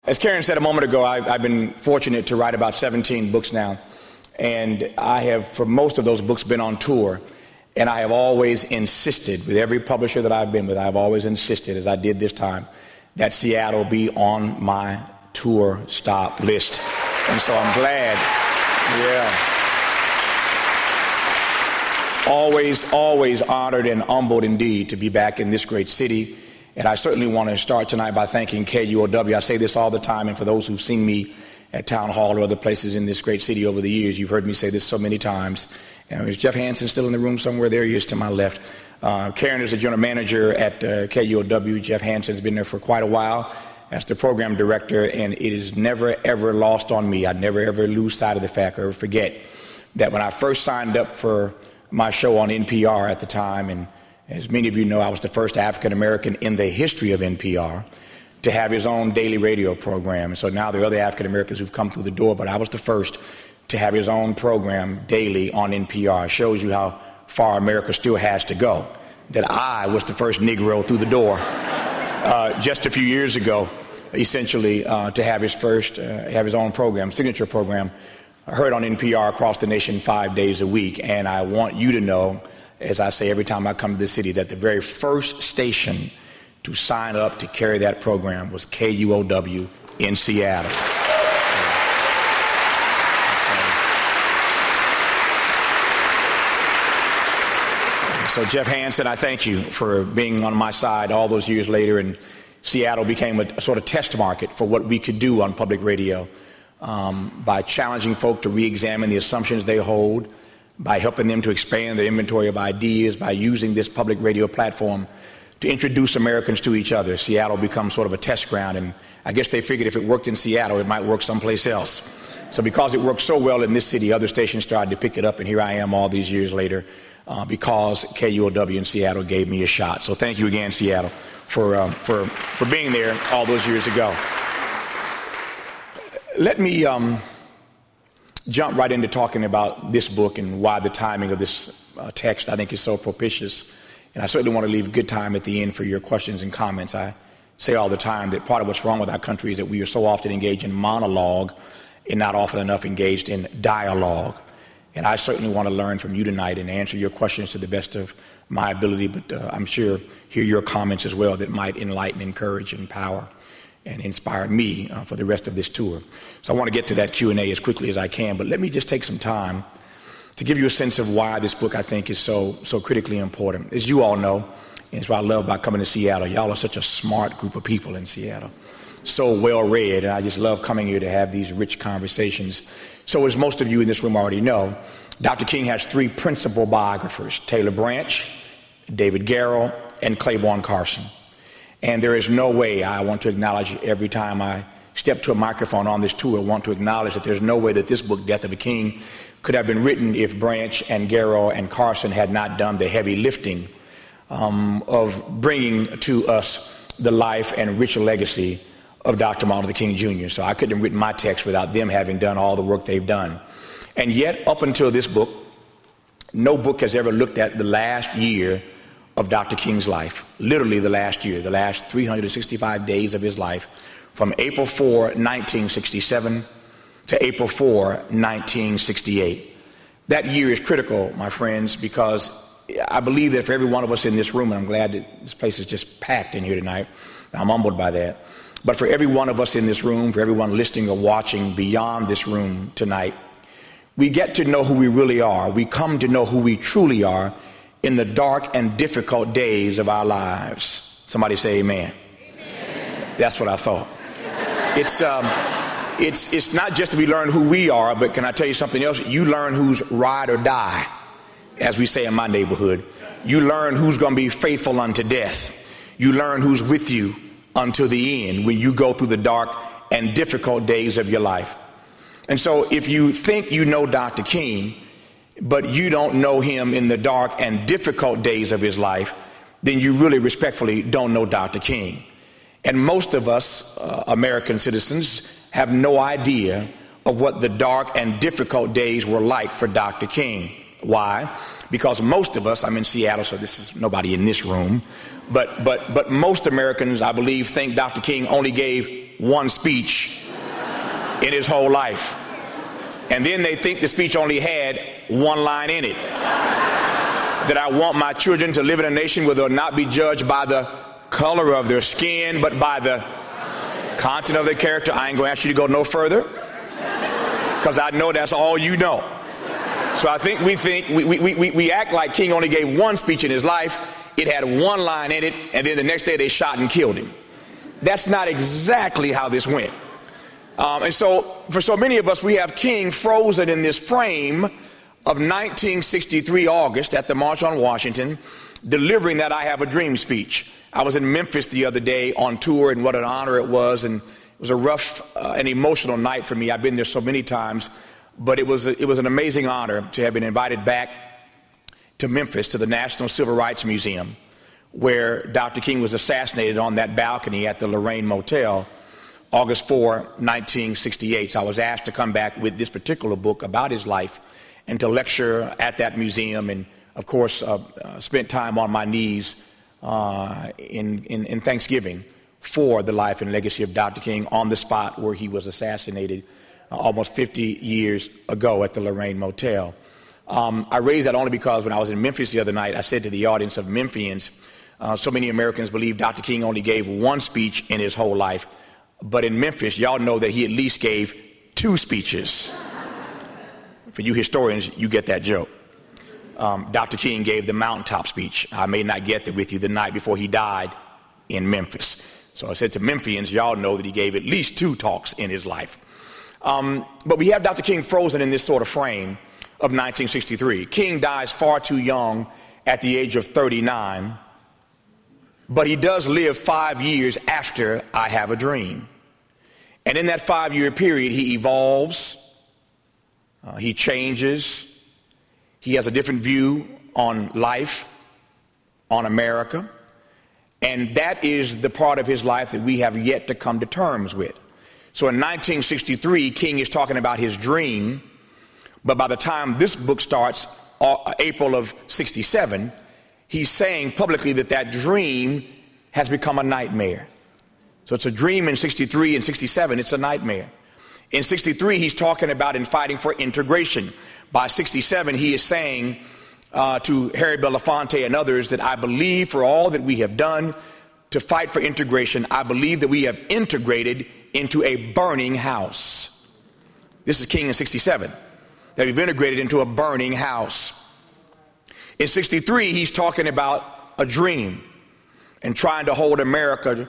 As Karen said a moment ago, I've been fortunate to write about 17 books now, and I have, for most of those books, been on tour, and I have always insisted, with every publisher that I've been with, I've always insisted, as I did this time, that Seattle be on my tour stop list. And so I'm glad, always honored and humbled indeed to be back in this great city. And I certainly want to start tonight by thanking KUOW. I say this all the time, and for those who've seen me at Town Hall or other places in this great city over the years, you've heard me say this so many times. And is Jeff Hansen still in the room somewhere? There he is to my left. Karen is the general manager at KUOW. Jeff Hansen's been there for quite a while as the program director, and it is never, ever lost on me. I never, ever lose sight of the fact or forget that when I first signed up for my show on NPR at the time, and as many of you know, I was the first African-American in the history of NPR to have his own daily radio program. And so now there are other African-Americans who've come through the door, but I was the first to have his own program daily on NPR. It shows you how far America still has to go, that I was the first Negro through the door just a few years ago, essentially, to have his own program, signature program, heard on NPR across the nation 5 days a week. And I want you to know, as I say every time I come to the city, that the very first station to sign up to carry that program was KUOW in Seattle. So Jeff Hansen, I thank you for being on my side all those years later, and Seattle became a sort of test market for what we could do on public radio by challenging folk to re-examine the assumptions they hold, by helping them to expand their inventory of ideas, by using this public radio platform to introduce Americans to each other. Seattle becomes sort of a test ground, and I guess they figured if it worked in Seattle, it might work someplace else. So because it worked so well in this city, other stations started to pick it up, and here I am all these years later because KUOW in Seattle gave me a shot. So thank you again, Seattle, for being there all those years ago. Let me jump right into talking about this book and why the timing of this text I think is so propitious. And I certainly want to leave good time at the end for your questions and comments. I say all the time that part of what's wrong with our country is that we are so often engaged in monologue and not often enough engaged in dialogue. And I certainly want to learn from you tonight and answer your questions to the best of my ability, but I'm sure hear your comments as well that might enlighten, encourage, empower, and inspire me for the rest of this tour. So I want to get to that Q&A as quickly as I can, but let me just take some time to give you a sense of why this book I think is so critically important. As you all know, and it's what I love about coming to Seattle, y'all are such a smart group of people in Seattle, so well read, and I just love coming here to have these rich conversations. So as most of you in this room already know, Dr. King has three principal biographers: Taylor Branch, David Garrow, and Claiborne Carson. And there is no way, I want to acknowledge every time I step to a microphone on this tour, I want to acknowledge that there's no way that this book, Death of a King, could have been written if Branch and Garrow and Carson had not done the heavy lifting of bringing to us the life and rich legacy of Dr. Martin Luther King Jr. So I couldn't have written my text without them having done all the work they've done. And yet, up until this book, no book has ever looked at the last year of Dr. King's life, literally the last year, the last 365 days of his life, from April 4, 1967 to April 4, 1968. That year is critical, my friends, because I believe that for every one of us in this room, and I'm glad that this place is just packed in here tonight, I'm humbled by that, but for every one of us in this room, for everyone listening or watching beyond this room tonight, we get to know who we really are. We come to know who we truly are in the dark and difficult days of our lives. Somebody say amen. Amen. That's what I thought. It's not just that we learn who we are, but can I tell you something else? You learn who's ride or die, as we say in my neighborhood. You learn who's going to be faithful unto death. You learn who's with you until the end when you go through the dark and difficult days of your life. And so if you think you know Dr. King, but you don't know him in the dark and difficult days of his life, then you really respectfully don't know Dr. King. And most of us, American citizens, have no idea of what the dark and difficult days were like for Dr. King. Why? Because most of us, I'm in Seattle, so this is nobody in this room, but most Americans, I believe, think Dr. King only gave one speech in his whole life. And then they think the speech only had one line in it. That I want my children to live in a nation where they'll not be judged by the color of their skin, but by the content of their character. I ain't going to ask you to go no further, because I know that's all you know. So I think we act like King only gave one speech in his life. It had one line in it, and then the next day they shot and killed him. That's not exactly how this went. And so for so many of us, we have King frozen in this frame of 1963 August at the March on Washington, delivering that I Have a Dream speech. I was in Memphis the other day on tour, and what an honor it was. And it was a rough and emotional night for me. I've been there so many times, but it was an amazing honor to have been invited back to Memphis, to the National Civil Rights Museum, where Dr. King was assassinated on that balcony at the Lorraine Motel, August 4, 1968. So I was asked to come back with this particular book about his life and to lecture at that museum, and of course spent time on my knees in thanksgiving for the life and legacy of Dr. King on the spot where he was assassinated almost 50 years ago at the Lorraine Motel. I raised that only because when I was in Memphis the other night, I said to the audience of Memphians, so many Americans believe Dr. King only gave one speech in his whole life, but in Memphis, y'all know that he at least gave two speeches. For you historians, you get that joke. Dr. King gave the mountaintop speech. I may not get there with you the night before he died in Memphis. So I said to Memphians, y'all know that he gave at least two talks in his life. But we have Dr. King frozen in this sort of frame of 1963. King dies far too young at the age of 39, but he does live 5 years after I Have a Dream. And in that 5-year period, he evolves. He changes. He has a different view on life, on America. And that is the part of his life that we have yet to come to terms with. So in 1963, King is talking about his dream. But by the time this book starts, April of 67, he's saying publicly that that dream has become a nightmare. So it's a dream in 63 and 67, it's a nightmare. In 63, he's talking about and fighting for integration. By 67, he is saying to Harry Belafonte and others that I believe for all that we have done to fight for integration, I believe that we have integrated into a burning house. This is King in 67, that we've integrated into a burning house. In 63, he's talking about a dream and trying to hold America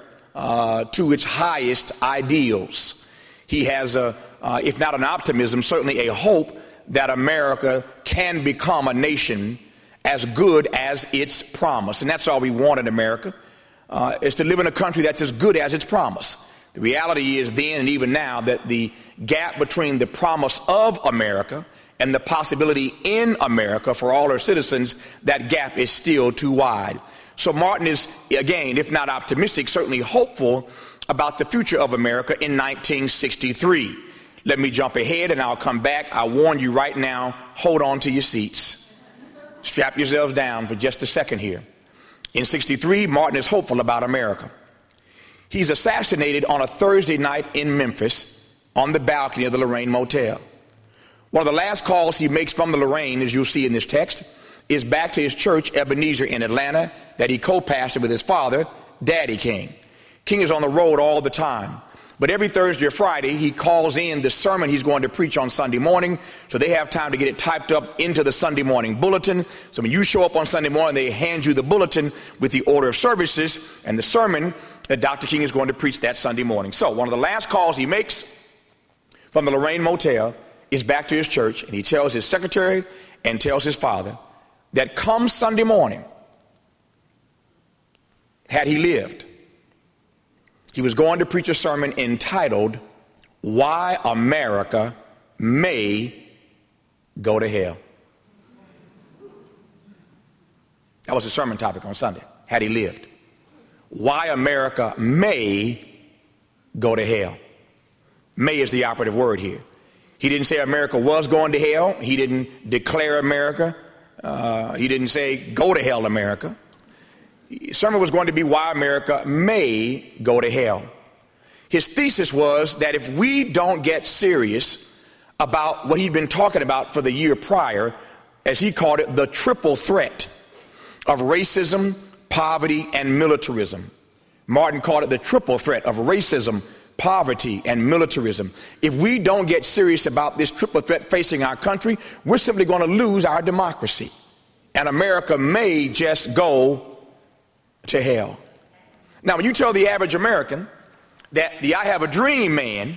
to its highest ideals. He has if not an optimism, certainly a hope that America can become a nation as good as its promise. And that's all we want in America, is to live in a country that's as good as its promise. The reality is then and even now that the gap between the promise of America and the possibility in America for all our citizens, that gap is still too wide. So Martin is, again, if not optimistic, certainly hopeful about the future of America in 1963. Let me jump ahead and I'll come back. I warn you right now, hold on to your seats. Strap yourselves down for just a second here. In 63, Martin is hopeful about America. He's assassinated on a Thursday night in Memphis on the balcony of the Lorraine Motel. One of the last calls he makes from the Lorraine, as you'll see in this text, is back to his church, Ebenezer, in Atlanta, that he co-pastored with his father, Daddy King. King is on the road all the time. But every Thursday or Friday, he calls in the sermon he's going to preach on Sunday morning, so they have time to get it typed up into the Sunday morning bulletin. So when you show up on Sunday morning, they hand you the bulletin with the order of services and the sermon that Dr. King is going to preach that Sunday morning. So one of the last calls he makes from the Lorraine Motel is back to his church, and he tells his secretary and tells his father that come Sunday morning, had he lived, he was going to preach a sermon entitled, Why America May Go to Hell. That was the sermon topic on Sunday, had he lived. Why America may go to hell. May is the operative word here. He didn't say America was going to hell. He didn't declare America. He didn't say, go to hell, America. The sermon was going to be why America may go to hell. His thesis was that if we don't get serious about what he'd been talking about for the year prior, as he called it, the triple threat of racism, poverty, and militarism. Martin called it the triple threat of racism, poverty, and militarism. If we don't get serious about this triple threat facing our country, we're simply going to lose our democracy. And America may just go to hell. Now, when you tell the average American that the I Have a Dream man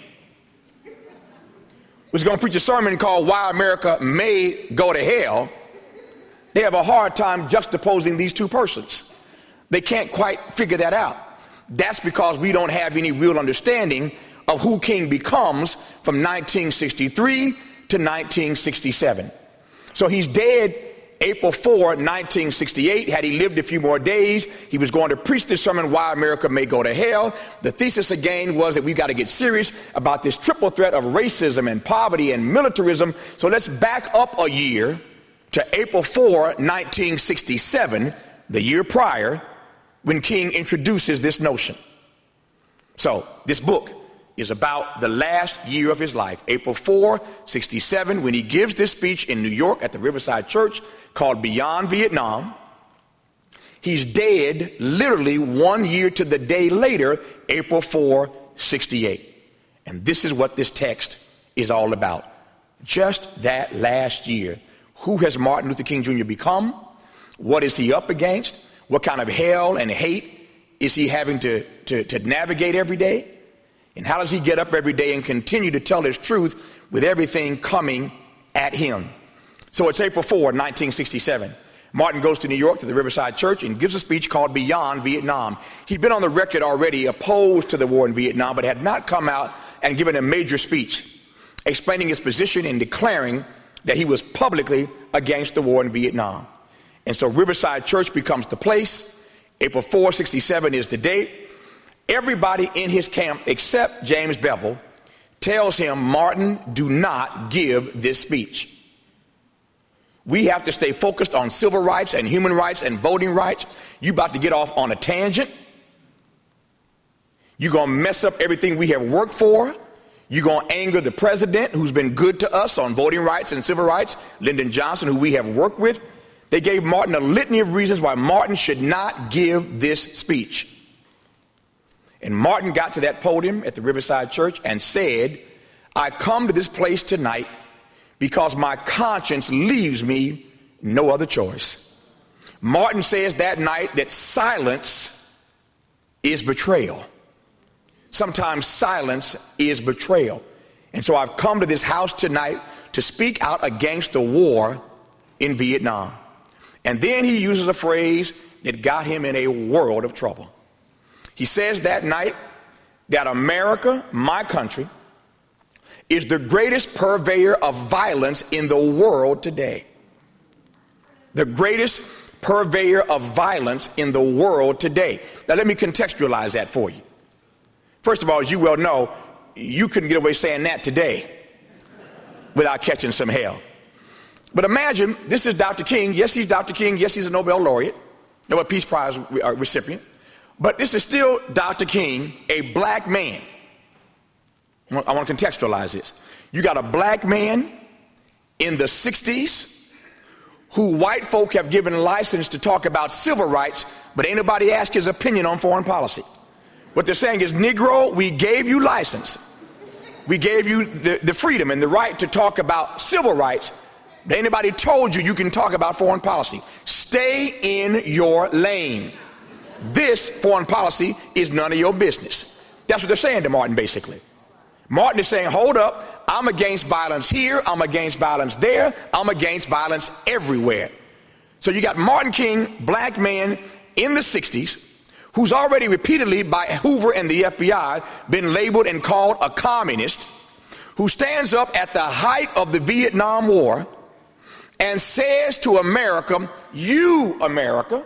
was going to preach a sermon called Why America May Go to Hell, they have a hard time juxtaposing these two persons. They can't quite figure that out. That's because we don't have any real understanding of who King becomes from 1963 to 1967. So he's dead April 4, 1968. Had he lived a few more days, he was going to preach this sermon, Why America May Go to Hell. The thesis again was that we've got to get serious about this triple threat of racism and poverty and militarism. So let's back up a year to April 4, 1967, the year prior, when King introduces this notion. So this book is about the last year of his life, April 4, 67, when he gives this speech in New York at the Riverside Church called Beyond Vietnam. He's dead literally 1 year to the day later, April 4, 68. And this is what this text is all about. Just that last year. Who has Martin Luther King Jr. become? What is he up against? What kind of hell and hate is he having to navigate every day? And how does he get up every day and continue to tell his truth with everything coming at him? So it's April 4, 1967. Martin goes to New York to the Riverside Church and gives a speech called Beyond Vietnam. He'd been on the record already opposed to the war in Vietnam, but had not come out and given a major speech explaining his position and declaring that he was publicly against the war in Vietnam. And so Riverside Church becomes the place. April 4, 67 is the date. Everybody in his camp except James Bevel tells him, Martin, do not give this speech. We have to stay focused on civil rights and human rights and voting rights. You about to get off on a tangent. You're going to mess up everything we have worked for. You're going to anger the president who's been good to us on voting rights and civil rights, Lyndon Johnson, who we have worked with. They gave Martin a litany of reasons why Martin should not give this speech. And Martin got to that podium at the Riverside Church and said, I come to this place tonight because my conscience leaves me no other choice. Martin says that night that silence is betrayal. Sometimes silence is betrayal. And so I've come to this house tonight to speak out against the war in Vietnam. And then he uses a phrase that got him in a world of trouble. He says that night that America, my country, is the greatest purveyor of violence in the world today. The greatest purveyor of violence in the world today. Now let me contextualize that for you. First of all, as you well know, you couldn't get away saying that today without catching some hell. But imagine this is Dr. King. Yes, he's Dr. King. Yes, he's a Nobel laureate, Nobel Peace Prize recipient. But this is still Dr. King, a black man. I want to contextualize this. You got a black man in the 60s who white folk have given license to talk about civil rights, but ain't nobody asked his opinion on foreign policy. What they're saying is, Negro, we gave you license. We gave you the freedom and the right to talk about civil rights. But anybody told you you can talk about foreign policy. Stay in your lane. This foreign policy is none of your business. That's what they're saying to Martin, basically. Martin is saying, hold up, I'm against violence here, I'm against violence there, I'm against violence everywhere. So you got Martin King, black man in the 60s, who's already repeatedly by Hoover and the FBI been labeled and called a communist, who stands up at the height of the Vietnam War and says to America, you, America,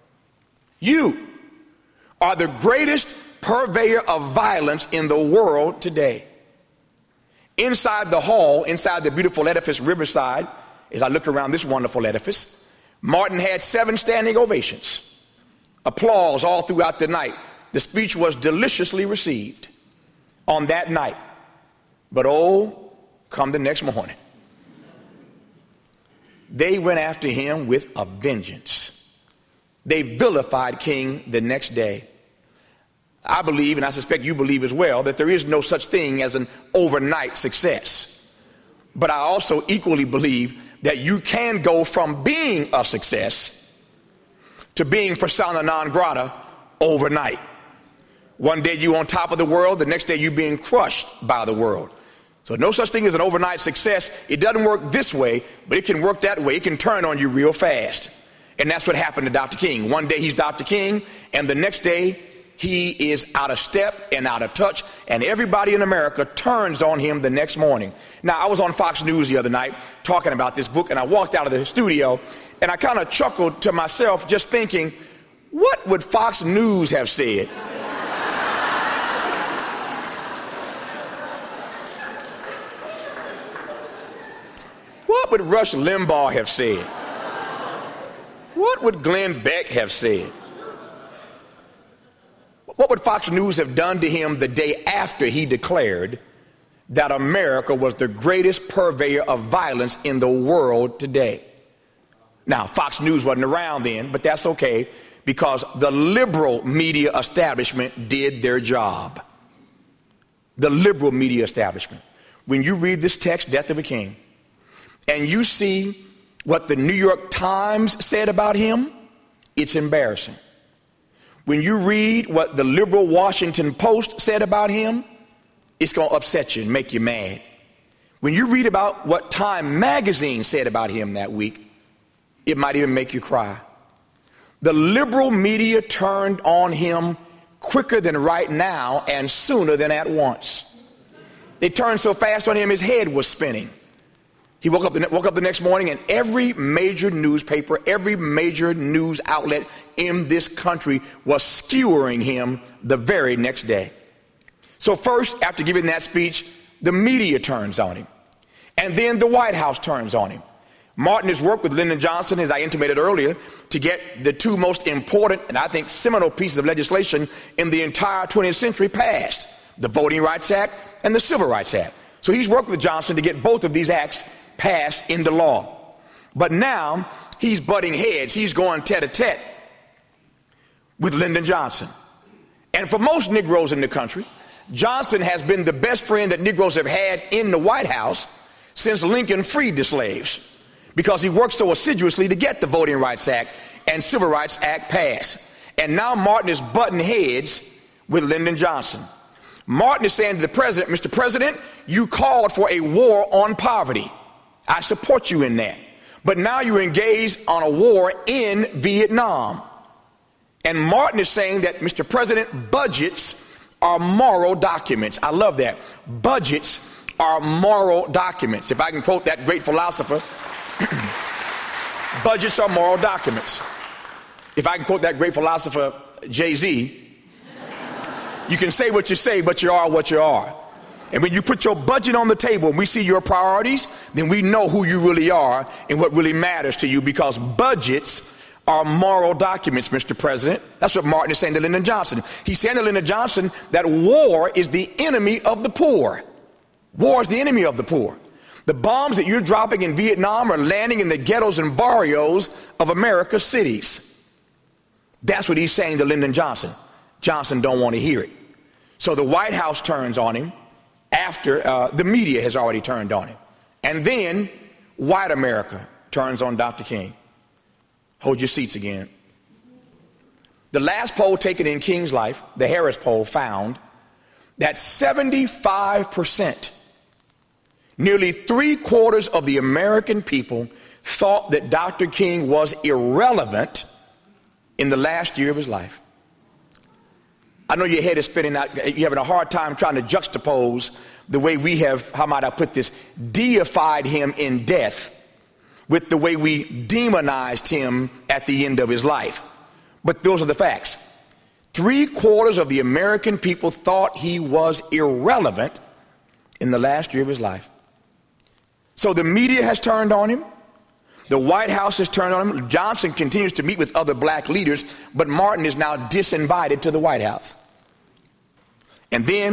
you are the greatest purveyor of violence in the world today. Inside the hall, inside the beautiful edifice Riverside, as I look around this wonderful edifice, Martin had 7 standing ovations. Applause all throughout the night. The speech was deliciously received. on that night. But oh, come the next morning, they went after him with a vengeance. They vilified King the next day. I believe, and I suspect you believe as well, that there is no such thing as an overnight success. But I also equally believe that you can go from being a success to being persona non grata overnight. One day you on top of the world, the next day you being crushed by the world. So no such thing as an overnight success. It doesn't work this way, but it can work that way. It can turn on you real fast. And that's what happened to Dr. King. One day he's Dr. King, and the next day he is out of step and out of touch, and everybody in America turns on him the next morning. Now, I was on Fox News the other night talking about this book, and I walked out of the studio, and I kind of chuckled to myself just thinking, what would Fox News have said? What would Rush Limbaugh have said? What would Glenn Beck have said? What would Fox News have done to him the day after he declared that America was the greatest purveyor of violence in the world today? Now, Fox News wasn't around then, but that's okay, because the liberal media establishment did their job. The liberal media establishment. When you read this text, Death of a King, and you see what the New York Times said about him, it's embarrassing. When you read what the liberal Washington Post said about him, it's going to upset you and make you mad. When you read about what Time magazine said about him that week, it might even make you cry. The liberal media turned on him quicker than right now and sooner than at once. They turned so fast on him, his head was spinning. He woke up the next morning, and every major newspaper, every major news outlet in this country was skewering him the very next day. So first, after giving that speech, the media turns on him. And then the White House turns on him. Martin has worked with Lyndon Johnson, as I intimated earlier, to get the two most important and I think seminal pieces of legislation in the entire 20th century passed: the Voting Rights Act and the Civil Rights Act. So he's worked with Johnson to get both of these acts passed into law. But now he's butting heads. He's going tete-a-tete with Lyndon Johnson. And for most Negroes in the country, Johnson has been the best friend that Negroes have had in the White House since Lincoln freed the slaves, because he worked so assiduously to get the Voting Rights Act and Civil Rights Act passed. And now Martin is butting heads with Lyndon Johnson. Martin is saying to the president, Mr. President, you called for a war on poverty. I support you in that. But now you're engaged on a war in Vietnam. And Martin is saying that, Mr. President, budgets are moral documents. I love that. Budgets are moral documents. If I can quote that great philosopher, budgets are moral documents. If I can quote that great philosopher, Jay-Z, you can say what you say, but you are what you are. And when you put your budget on the table and we see your priorities, then we know who you really are and what really matters to you, because budgets are moral documents, Mr. President. That's what Martin is saying to Lyndon Johnson. He's saying to Lyndon Johnson that war is the enemy of the poor. War is the enemy of the poor. The bombs that you're dropping in Vietnam are landing in the ghettos and barrios of America's cities. That's what he's saying to Lyndon Johnson. Johnson don't want to hear it. So the White House turns on him after the media has already turned on him. And then white America turns on Dr. King. Hold your seats again. The last poll taken in King's life, the Harris poll, found that 75%, nearly 3/4 of the American people, thought that Dr. King was irrelevant in the last year of his life. I know your head is spinning out. You're having a hard time trying to juxtapose the way we have, how might I put this, deified him in death with the way we demonized him at the end of his life. But those are the facts. 3/4 of the American people thought he was irrelevant in the last year of his life. So the media has turned on him. The White House has turned on him. Johnson continues to meet with other black leaders, but Martin is now disinvited to the White House. And then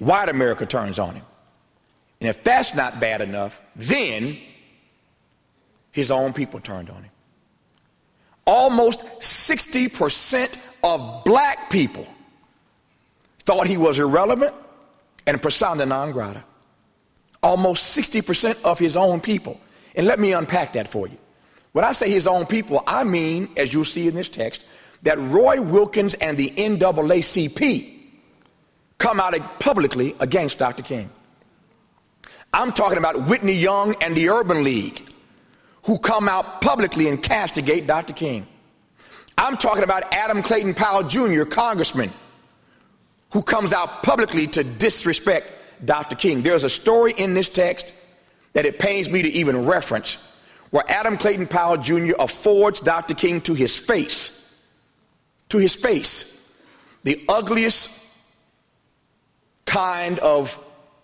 white America turns on him. And if that's not bad enough, then his own people turned on him. Almost 60% of black people thought he was irrelevant and persona non grata. Almost 60% of his own people. And let me unpack that for you. When I say his own people, I mean, as you'll see in this text, that Roy Wilkins and the NAACP come out publicly against Dr. King. I'm talking about Whitney Young and the Urban League, who come out publicly and castigate Dr. King. I'm talking about Adam Clayton Powell Jr., congressman, who comes out publicly to disrespect Dr. King. There's a story in this text that it pains me to even reference, where Adam Clayton Powell Jr. affords Dr. King to his face, the ugliest kind of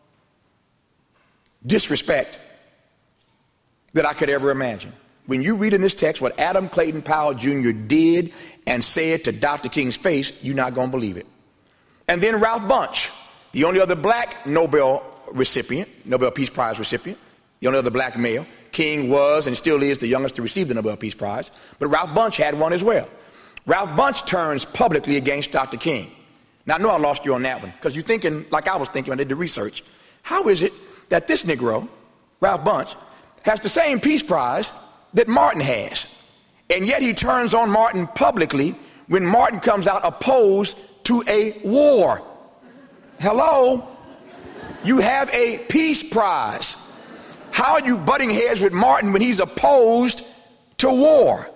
disrespect that I could ever imagine. When you read in this text what Adam Clayton Powell Jr. did and said to Dr. King's face, you're not going to believe it. And then Ralph Bunche, the only other black Nobel Peace Prize recipient, the only other black male. King was and still is the youngest to receive the Nobel Peace Prize, but Ralph Bunche had one as well. Ralph Bunche turns publicly against Dr. King. Now, I know I lost you on that one, because you're thinking like I was thinking when I did the research. How is it that this Negro, Ralph Bunche, has the same Peace Prize that Martin has, and yet he turns on Martin publicly when Martin comes out opposed to a war? Hello? You have a Peace Prize. How are you butting heads with Martin when he's opposed to war?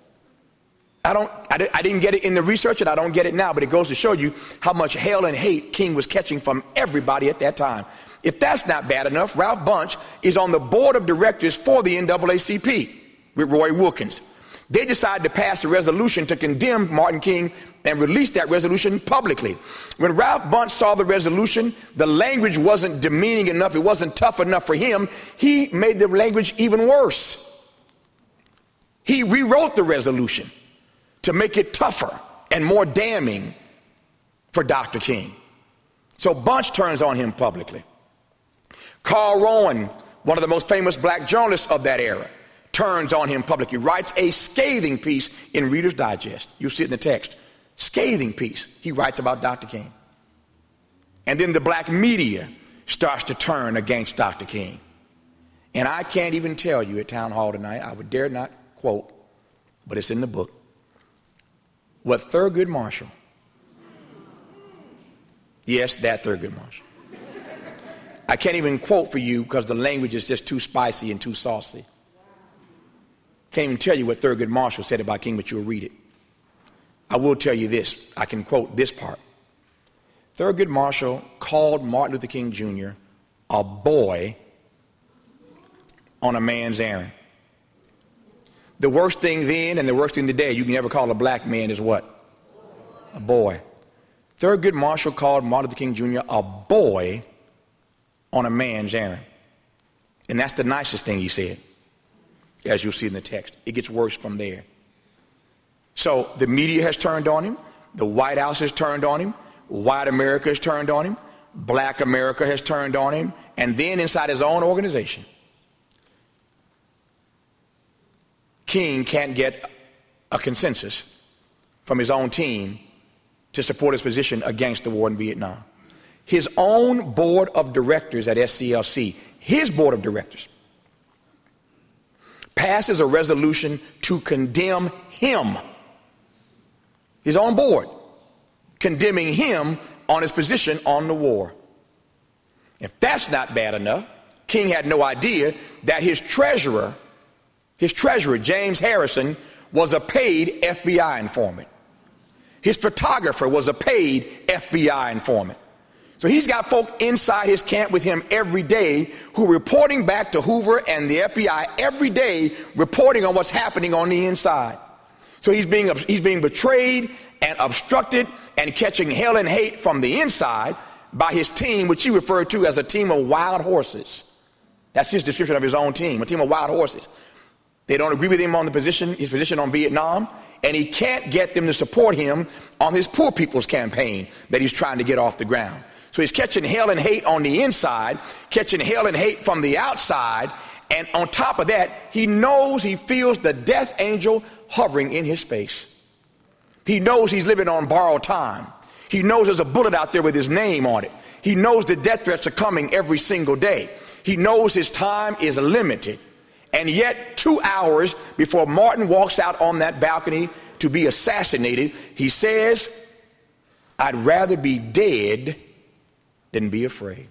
I didn't get it in the research, and I don't get it now, but it goes to show you how much hell and hate King was catching from everybody at that time. If that's not bad enough, Ralph Bunche is on the board of directors for the NAACP with Roy Wilkins. They decided to pass a resolution to condemn Martin King and release that resolution publicly. When Ralph Bunche saw the resolution, the language wasn't demeaning enough, it wasn't tough enough for him. He made the language even worse. He rewrote the resolution to make it tougher and more damning for Dr. King. So Bunche turns on him publicly. Carl Rowan, one of the most famous black journalists of that era, turns on him publicly, writes a scathing piece in Reader's Digest. You'll see it in the text. Scathing piece he writes about Dr. King. And then the black media starts to turn against Dr. King. And I can't even tell you at Town Hall tonight, I would dare not quote, but it's in the book, what Thurgood Marshall, yes, that Thurgood Marshall, I can't even quote for you because the language is just too spicy and too saucy. Can't even tell you what Thurgood Marshall said about King, but you'll read it. I will tell you this. I can quote this part. Thurgood Marshall called Martin Luther King Jr. a boy on a man's errand. The worst thing then and the worst thing today you can ever call a black man is what? A boy. Thurgood Marshall called Martin Luther King Jr. a boy on a man's errand. And that's the nicest thing he said, as you'll see in the text. It gets worse from there. So the media has turned on him. The White House has turned on him. White America has turned on him. Black America has turned on him. And then inside his own organization, King can't get a consensus from his own team to support his position against the war in Vietnam. His own board of directors at SCLC, his board of directors, passes a resolution to condemn him, his own board, condemning him on his position on the war. If that's not bad enough, King had no idea that his treasurer, James Harrison, was a paid FBI informant. His photographer was a paid FBI informant. So he's got folk inside his camp with him every day who are reporting back to Hoover and the FBI every day, reporting on what's happening on the inside. So he's being betrayed and obstructed and catching hell and hate from the inside by his team, which he referred to as a team of wild horses. That's his description of his own team, a team of wild horses. They don't agree with him on his position on Vietnam, and he can't get them to support him on his poor people's campaign that he's trying to get off the ground. So he's catching hell and hate on the inside, catching hell and hate from the outside. And on top of that, he knows, he feels the death angel hovering in his space. He knows he's living on borrowed time. He knows there's a bullet out there with his name on it. He knows the death threats are coming every single day. He knows his time is limited. And yet 2 hours before Martin walks out on that balcony to be assassinated, he says, I'd rather be dead than be afraid.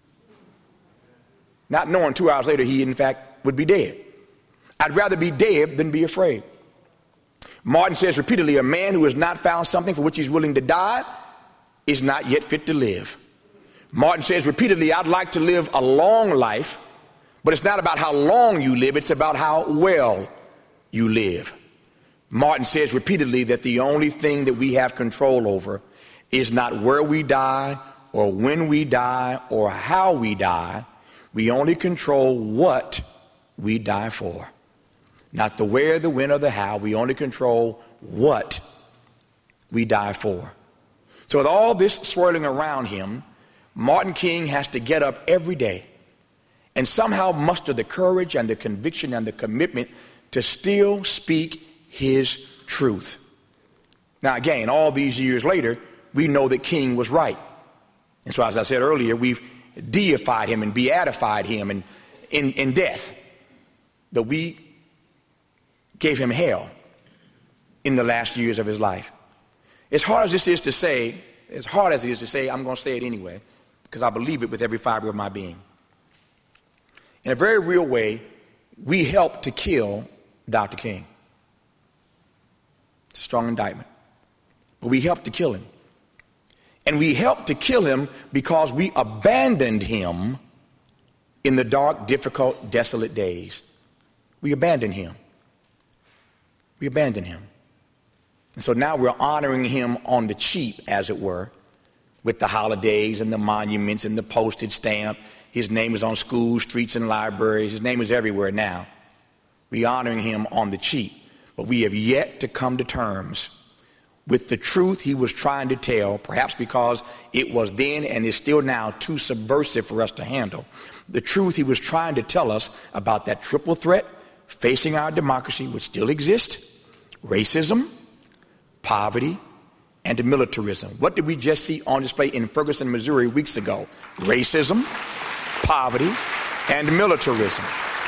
Not knowing 2 hours later he in fact would be dead. I'd rather be dead than be afraid. Martin says repeatedly, a man who has not found something for which he's willing to die is not yet fit to live. Martin says repeatedly, I'd like to live a long life, but it's not about how long you live, it's about how well you live. Martin says repeatedly that the only thing that we have control over is not where we die or when we die or how we die. We only control what we die for. Not the where, the when, or the how. We only control what we die for. So with all this swirling around him, Martin King has to get up every day and somehow muster the courage and the conviction and the commitment to still speak his truth. Now again, all these years later, we know that King was right. And so as I said earlier, we've deified him and beatified him and in death. But we gave him hell in the last years of his life. As hard as it is to say, I'm going to say it anyway, because I believe it with every fiber of my being. In a very real way, we helped to kill Dr. King. It's a strong indictment. But we helped to kill him. And we helped to kill him because we abandoned him in the dark, difficult, desolate days. We abandoned him. We abandoned him. And so now we're honoring him on the cheap, as it were, with the holidays and the monuments and the postage stamp. His name is on school streets and libraries. His name is everywhere now. We're honoring him on the cheap. But we have yet to come to terms with the truth he was trying to tell, perhaps because it was then and is still now too subversive for us to handle. The truth he was trying to tell us about that triple threat facing our democracy, which still exists: racism, poverty, and militarism. What did we just see on display in Ferguson, Missouri weeks ago? Racism, poverty, and militarism.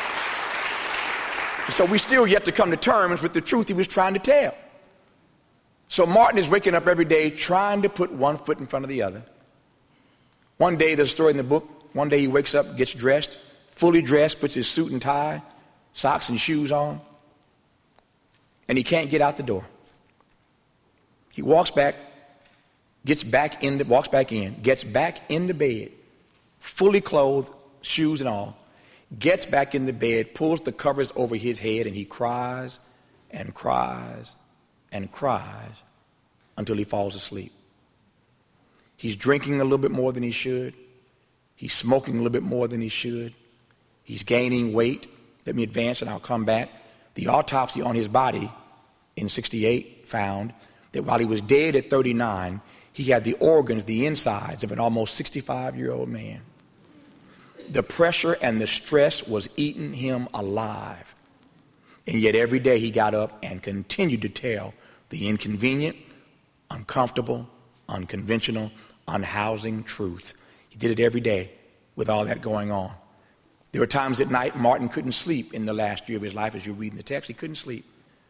So we still yet to come to terms with the truth he was trying to tell. So Martin is waking up every day trying to put one foot in front of the other. One day, there's a story in the book, one day he wakes up, gets dressed, fully dressed, puts his suit and tie, socks and shoes on, and he can't get out the door. He walks back, gets back in the bed, fully clothed, shoes and all, gets back in the bed, pulls the covers over his head, and he cries and cries and cries until he falls asleep. He's drinking a little bit more than he should. He's smoking a little bit more than he should. He's gaining weight. Let me advance and I'll come back. The autopsy on his body in 1968 found that while he was dead at 39, he had the organs, the insides of an almost 65-year-old man. The pressure and the stress was eating him alive. And yet every day he got up and continued to tell the inconvenient, uncomfortable, unconventional, unhousing truth. He did it every day with all that going on. There were times at night Martin couldn't sleep in the last year of his life. As you read in the text, he couldn't sleep.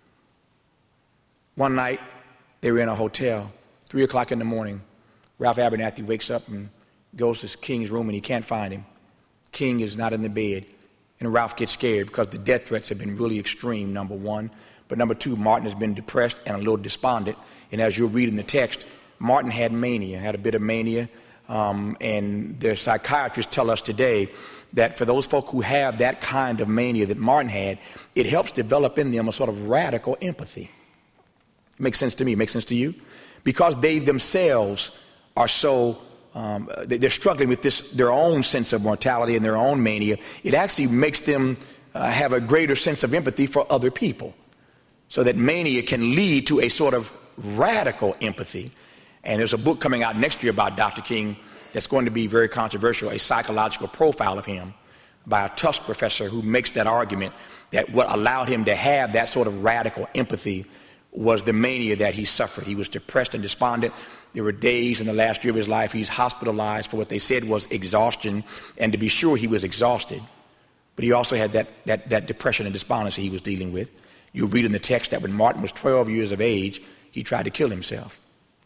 One night, they were in a hotel, 3 o'clock in the morning. Ralph Abernathy wakes up and goes to King's room, and he can't find him. King is not in the bed. And Ralph gets scared because the death threats have been really extreme, number one. But number two, Martin has been depressed and a little despondent. And as you'll read in the text, Martin had mania, had a bit of mania. And the psychiatrists tell us today that for those folk who have that kind of mania that Martin had, it helps develop in them a sort of radical empathy. Makes sense to me. Makes sense to you? Because they themselves are so they're struggling with their own sense of mortality and their own mania. It actually makes them have a greater sense of empathy for other people. So that mania can lead to a sort of radical empathy. And there's a book coming out next year about Dr. King that's going to be very controversial, a psychological profile of him by a Tufts professor who makes that argument that what allowed him to have that sort of radical empathy was the mania that he suffered. He was depressed and despondent. There were days in the last year of his life he's hospitalized for what they said was exhaustion, and to be sure he was exhausted. But he also had that depression and despondency he was dealing with. You'll read in the text that when Martin was 12 years of age, he tried to kill himself.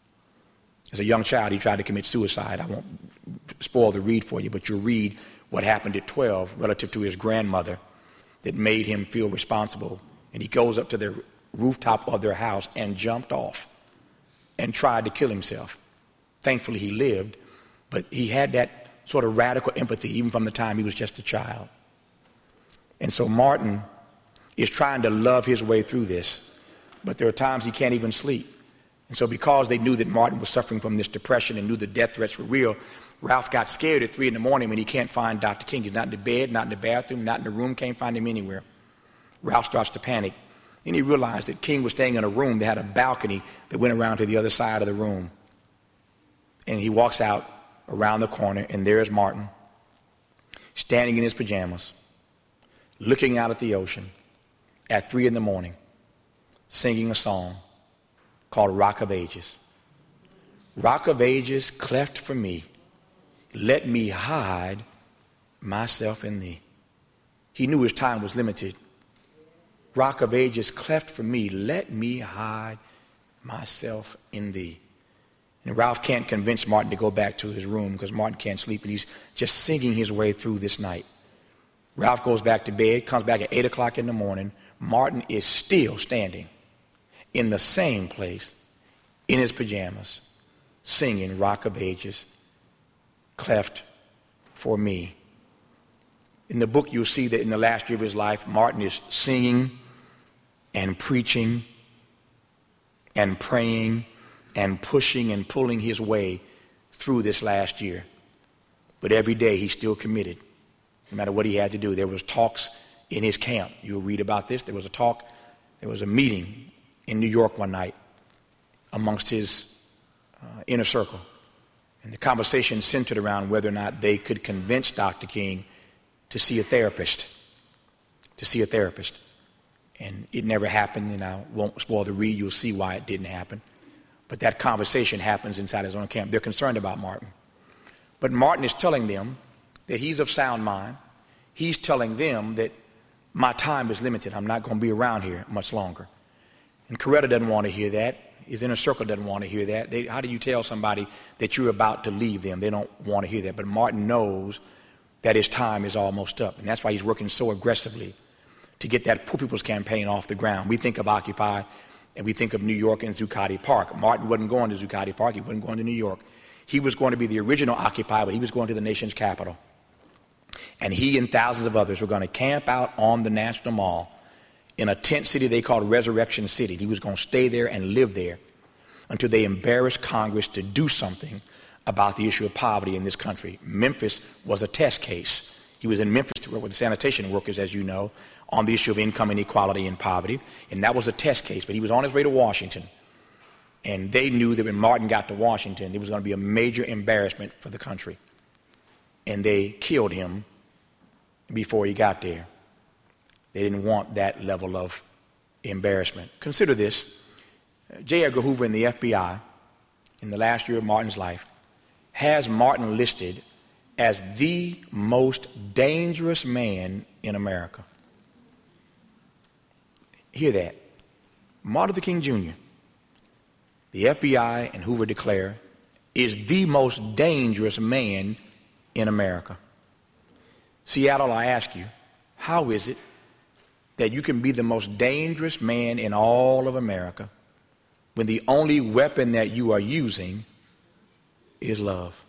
As a young child, he tried to commit suicide. I won't spoil the read for you, but you'll read what happened at 12 relative to his grandmother that made him feel responsible. And he goes up to the rooftop of their house and jumped off and tried to kill himself. Thankfully, he lived, but he had that sort of radical empathy even from the time he was just a child. And so Martin is trying to love his way through this, but there are times he can't even sleep. And so because they knew that Martin was suffering from this depression and knew the death threats were real, Ralph got scared at 3 in the morning when he can't find Dr. King. He's not in the bed, not in the bathroom, not in the room, can't find him anywhere. Ralph starts to panic. Then he realized that King was staying in a room that had a balcony that went around to the other side of the room. And he walks out around the corner, and there's Martin, standing in his pajamas, looking out at the ocean at 3 in the morning, singing a song called Rock of Ages. Rock of Ages, cleft for me, let me hide myself in thee. He knew his time was limited. Rock of Ages, cleft for me, let me hide myself in thee. And Ralph can't convince Martin to go back to his room because Martin can't sleep, and he's just singing his way through this night. Ralph goes back to bed, comes back at 8 o'clock in the morning. Martin is still standing in the same place, in his pajamas, singing Rock of Ages, cleft for me. In the book, you'll see that in the last year of his life, Martin is singing and preaching and praying and pushing and pulling his way through this last year. But every day he's still committed, no matter what he had to do. There was talks in his camp. You'll read about this. There was a meeting in New York one night amongst his inner circle. And the conversation centered around whether or not they could convince Dr. King to see a therapist. And it never happened, and I won't spoil the read. You'll see why it didn't happen. But that conversation happens inside his own camp. They're concerned about Martin. But Martin is telling them that he's of sound mind. He's telling them that my time is limited. I'm not going to be around here much longer. And Coretta doesn't want to hear that. His inner circle doesn't want to hear that. How do you tell somebody that you're about to leave them? They don't want to hear that. But Martin knows that his time is almost up. And that's why he's working so aggressively to get that Poor People's Campaign off the ground. We think of Occupy, and we think of New York and Zuccotti Park. Martin wasn't going to Zuccotti Park. He wasn't going to New York. He was going to be the original Occupy, but he was going to the nation's capital. And he and thousands of others were going to camp out on the National Mall in a tent city they called Resurrection City. He was going to stay there and live there until they embarrassed Congress to do something about the issue of poverty in this country. Memphis was a test case. He was in Memphis to work with the sanitation workers, as you know, on the issue of income inequality and poverty. And that was a test case. But he was on his way to Washington. And they knew that when Martin got to Washington, there was going to be a major embarrassment for the country. And they killed him before he got there. They didn't want that level of embarrassment. Consider this. J. Edgar Hoover in the FBI, in the last year of Martin's life, has Martin listed as the most dangerous man in America. Hear that. Martin Luther King Jr., the FBI and Hoover declare, is the most dangerous man in America. Seattle, I ask you, how is it that you can be the most dangerous man in all of America when the only weapon that you are using is love?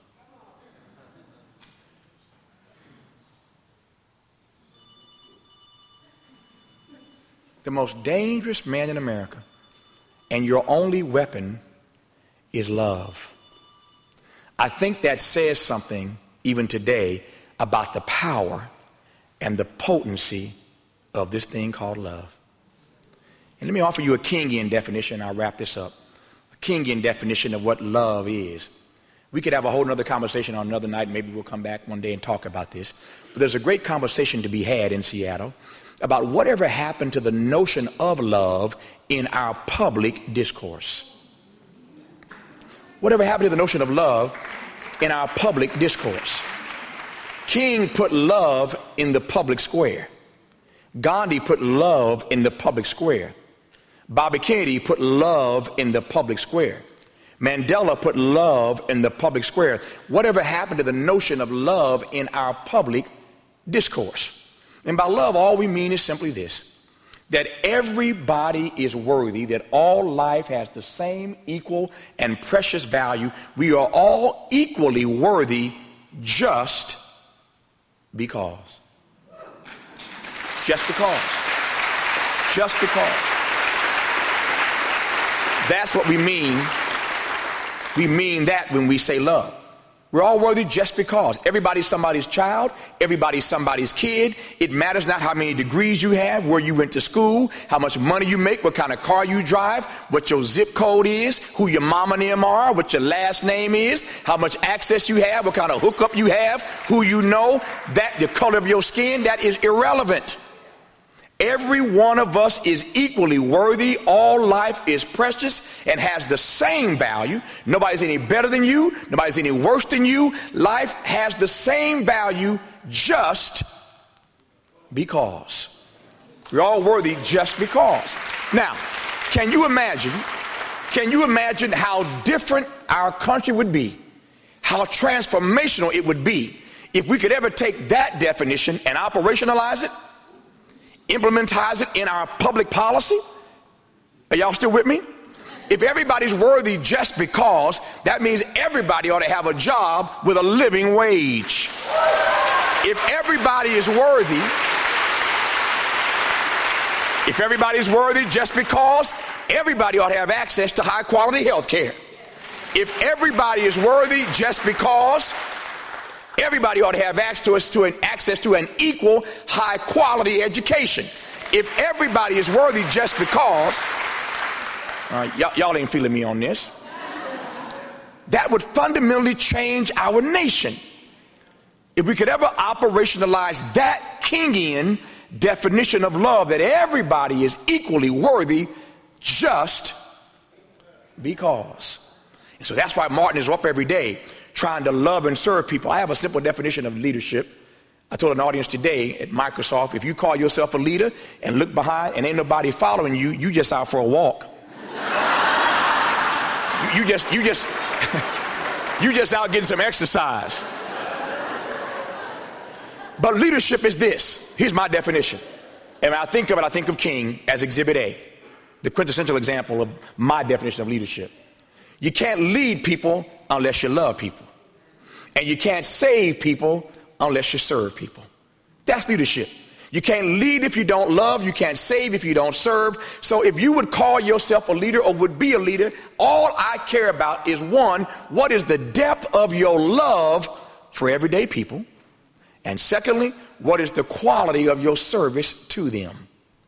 The most dangerous man in America, and your only weapon is love. I think that says something even today about the power and the potency of this thing called love. And let me offer you a Kingian definition, and I'll wrap this up. A Kingian definition of what love is. We could have a whole nother conversation on another night. Maybe we'll come back one day and talk about this. But there's a great conversation to be had in Seattle about whatever happened to the notion of love in our public discourse. Whatever happened to the notion of love in our public discourse. King put love in the public square. Gandhi put love in the public square. Bobby Kennedy put love in the public square. Mandela put love in the public square. Whatever happened to the notion of love in our public discourse? And by love, all we mean is simply this: that everybody is worthy, that all life has the same equal and precious value. We are all equally worthy just because. Just because. Just because. That's what we mean. We mean that when we say love. We're all worthy just because. Everybody's somebody's child. Everybody's somebody's kid. It matters not how many degrees you have, where you went to school, how much money you make, what kind of car you drive, what your zip code is, who your mama and them are, what your last name is, how much access you have, what kind of hookup you have, who you know, that the color of your skin, that is irrelevant. Every one of us is equally worthy. All life is precious and has the same value. Nobody's any better than you. Nobody's any worse than you. Life has the same value just because. We're all worthy just because. Now, can you imagine how different our country would be, how transformational it would be if we could ever take that definition and operationalize it? Implementize it in our public policy? Are y'all still with me? If everybody's worthy just because, that means everybody ought to have a job with a living wage. If everybody is worthy just because, everybody ought to have access to high quality health care. If everybody is worthy just because, everybody ought to have access to an equal high quality education. If everybody is worthy just because, y'all ain't feeling me on this, that would fundamentally change our nation. If we could ever operationalize that Kingian definition of love, that everybody is equally worthy just because. And so that's why Martin is up every day trying to love and serve people. I have a simple definition of leadership. I told an audience today at Microsoft, if you call yourself a leader and look behind and ain't nobody following you, you just out for a walk. you just out getting some exercise. But leadership is this. Here's my definition. And when I think of King as Exhibit A, the quintessential example of my definition of leadership. You can't lead people unless you love people. And you can't save people unless you serve people. That's leadership. You can't lead if you don't love. You can't save if you don't serve. So if you would call yourself a leader or would be a leader, all I care about is, one, what is the depth of your love for everyday people? And secondly, what is the quality of your service to them?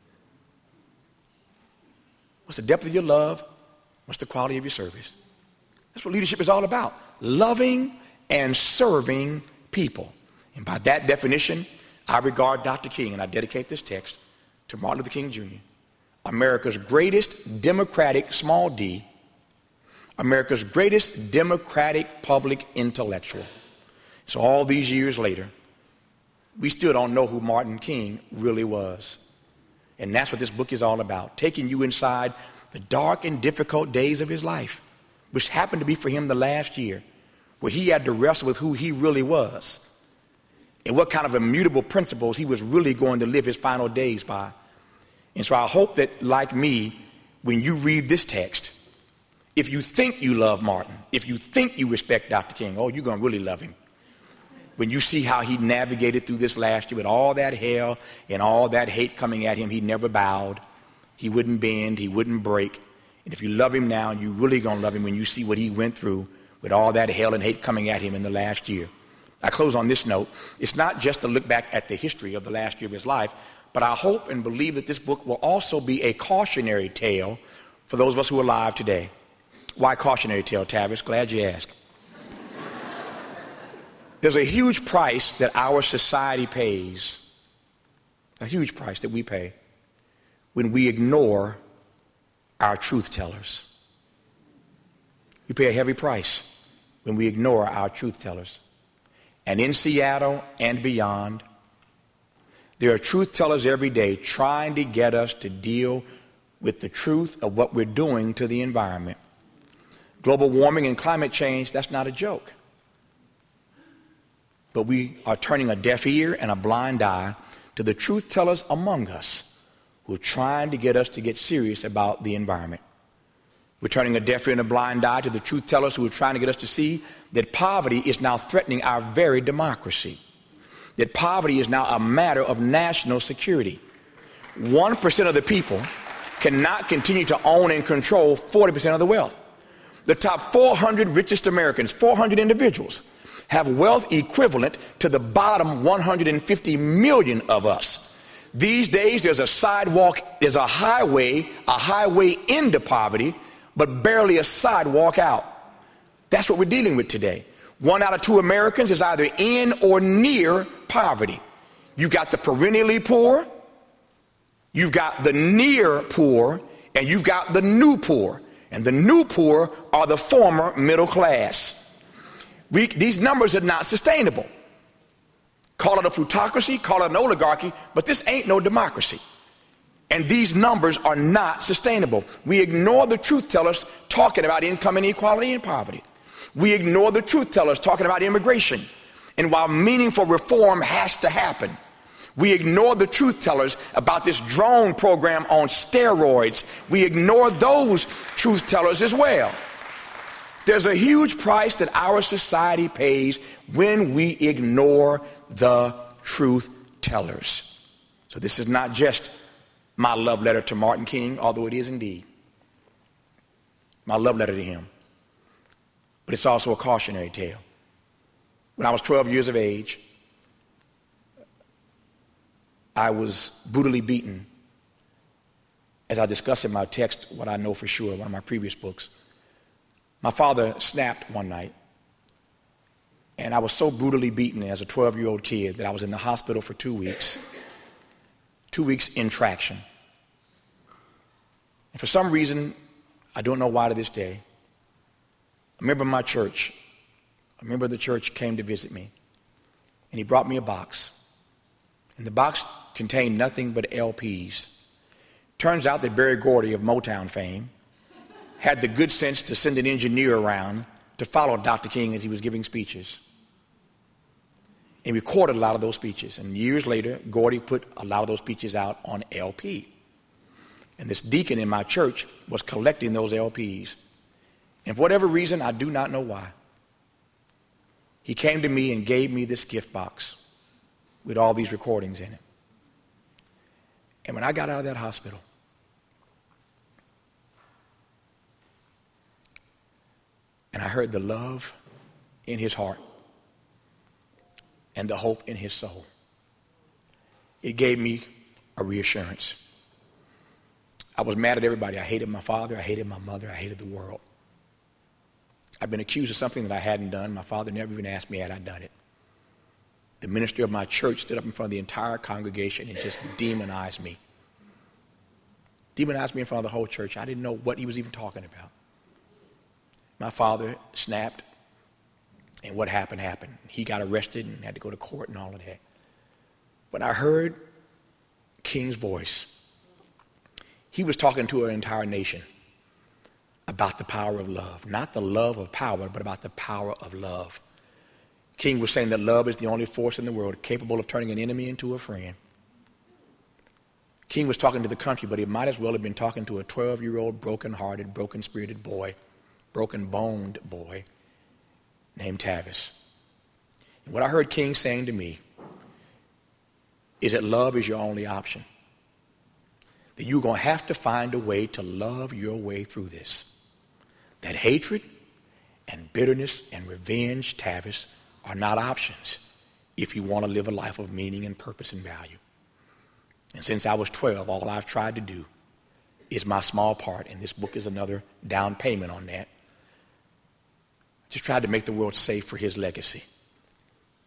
What's the depth of your love? What's the quality of your service? That's what leadership is all about. Loving and serving people. And by that definition, I regard Dr. King, and I dedicate this text to Martin Luther King Jr., America's greatest democratic, small d, America's greatest democratic public intellectual. So all these years later, we still don't know who Martin King really was. And that's what this book is all about, taking you inside the dark and difficult days of his life, which happened to be for him the last year, where he had to wrestle with who he really was and what kind of immutable principles he was really going to live his final days by. And so I hope that, like me, when you read this text, if you think you love Martin, if you think you respect Dr. King, oh, you're going to really love him. When you see how he navigated through this last year with all that hell and all that hate coming at him, he never bowed, he wouldn't bend, he wouldn't break. And if you love him now, you're really going to love him when you see what he went through with all that hell and hate coming at him in the last year. I close on this note. It's not just to look back at the history of the last year of his life, but I hope and believe that this book will also be a cautionary tale for those of us who are alive today. Why cautionary tale, Tavis? Glad you asked. There's a huge price that our society pays, a huge price that we pay when we ignore our truth tellers. We pay a heavy price when we ignore our truth tellers. And in Seattle and beyond, there are truth tellers every day trying to get us to deal with the truth of what we're doing to the environment. Global warming and climate change, that's not a joke. But we are turning a deaf ear and a blind eye to the truth tellers among us who are trying to get us to get serious about the environment. We're turning a deaf ear and a blind eye to the truth tellers who are trying to get us to see that poverty is now threatening our very democracy, that poverty is now a matter of national security. 1% of the people cannot continue to own and control 40% of the wealth. The top 400 richest Americans, 400 individuals, have wealth equivalent to the bottom 150 million of us. These days, there's a sidewalk, there's a highway into poverty, but barely a sidewalk out. That's what we're dealing with today. 1 out of 2 Americans is either in or near poverty. You've got the perennially poor, you've got the near poor, and you've got the new poor. And the new poor are the former middle class. These numbers are not sustainable. Call it a plutocracy, call it an oligarchy, but this ain't no democracy. And these numbers are not sustainable. We ignore the truth tellers talking about income inequality and poverty. We ignore the truth tellers talking about immigration. And while meaningful reform has to happen, we ignore the truth tellers about this drone program on steroids. We ignore those truth tellers as well. There's a huge price that our society pays when we ignore the truth tellers. So this is not just my love letter to Martin King, although it is indeed my love letter to him. But it's also a cautionary tale. When I was 12 years of age, I was brutally beaten. As I discuss in my text, what I know for sure, one of my previous books, my father snapped one night, and I was so brutally beaten as a 12-year-old kid that I was in the hospital for 2 weeks. 2 weeks in traction. And for some reason, I don't know why to this day, a member of my church, a member of the church came to visit me, and he brought me a box. And the box contained nothing but LPs. Turns out that Berry Gordy of Motown fame had the good sense to send an engineer around to follow Dr. King as he was giving speeches. And recorded a lot of those speeches. And years later, Gordy put a lot of those speeches out on LP. And this deacon in my church was collecting those LPs. And for whatever reason, I do not know why, he came to me and gave me this gift box with all these recordings in it. And when I got out of that hospital, and I heard the love in his heart and the hope in his soul, it gave me a reassurance. I was mad at everybody. I hated my father. I hated my mother. I hated the world. I've been accused of something that I hadn't done. My father never even asked me had I done it. The minister of my church stood up in front of the entire congregation and just demonized me. Demonized me in front of the whole church. I didn't know what he was even talking about. My father snapped, and what happened, happened. He got arrested and had to go to court and all of that. When I heard King's voice, he was talking to an entire nation about the power of love. Not the love of power, but about the power of love. King was saying that love is the only force in the world capable of turning an enemy into a friend. King was talking to the country, but he might as well have been talking to a 12-year-old broken-hearted, broken-spirited boy, broken-boned boy named Tavis. And what I heard King saying to me is that love is your only option. That you're going to have to find a way to love your way through this. That hatred and bitterness and revenge, Tavis, are not options if you want to live a life of meaning and purpose and value. And since I was 12, all I've tried to do is my small part, and this book is another down payment on that. Just tried to make the world safe for his legacy.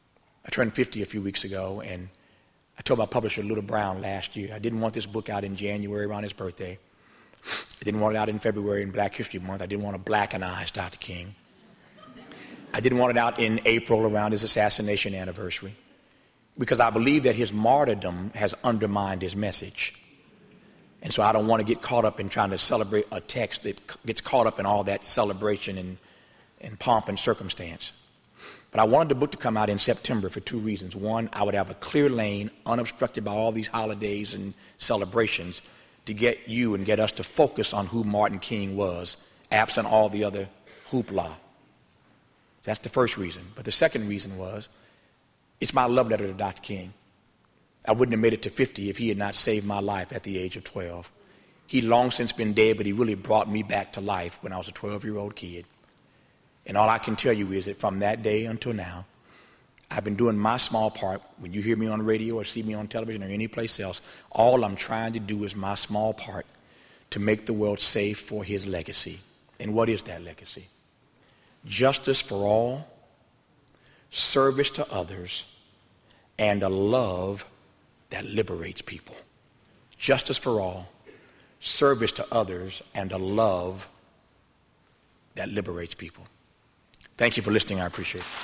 I turned 50 a few weeks ago, and I told my publisher, Little Brown, last year, I didn't want this book out in January around his birthday. I didn't want it out in February in Black History Month. I didn't want to blackanize Dr. King. I didn't want it out in April around his assassination anniversary, because I believe that his martyrdom has undermined his message. And so I don't want to get caught up in trying to celebrate a text that gets caught up in all that celebration and pomp and circumstance. But I wanted the book to come out in September for two reasons. One, I would have a clear lane, unobstructed by all these holidays and celebrations, to get you and get us to focus on who Martin King was, absent all the other hoopla. That's the first reason. But the second reason was, it's my love letter to Dr. King. I wouldn't have made it to 50 if he had not saved my life at the age of 12. He'd long since been dead, but he really brought me back to life when I was a 12-year-old kid. And all I can tell you is that from that day until now, I've been doing my small part. When you hear me on the radio or see me on television or any place else, all I'm trying to do is my small part to make the world safe for his legacy. And what is that legacy? Justice for all, service to others, and a love that liberates people. Justice for all, service to others, and a love that liberates people. Thank you for listening. I appreciate it.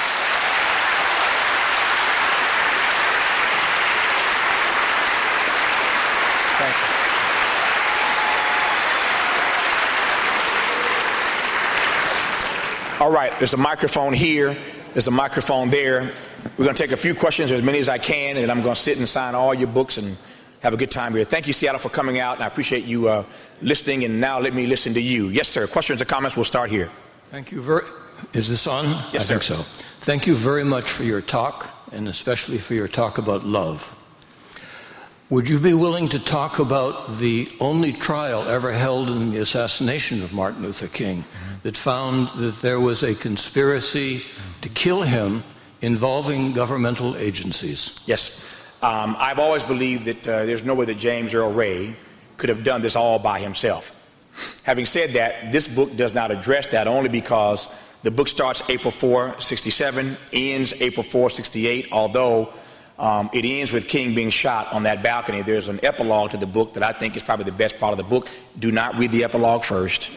Thank you. All right, there's a microphone here. There's a microphone there. We're going to take a few questions, as many as I can, and then I'm going to sit and sign all your books and have a good time here. Thank you, Seattle, for coming out, and I appreciate you listening, and now let me listen to you. Yes, sir. Questions or comments? We'll start here. Thank you very... Is this on? Yes, sir. I think so. Thank you very much for your talk, and especially for your talk about love. Would you be willing to talk about the only trial ever held in the assassination of Martin Luther King that found that there was a conspiracy to kill him involving governmental agencies? Yes. I've always believed that there's no way that James Earl Ray could have done this all by himself. Having said that, this book does not address that, only because the book starts April 4, 67, ends April 4, 68, although it ends with King being shot on that balcony. There's an epilogue to the book that I think is probably the best part of the book. Do not read the epilogue first.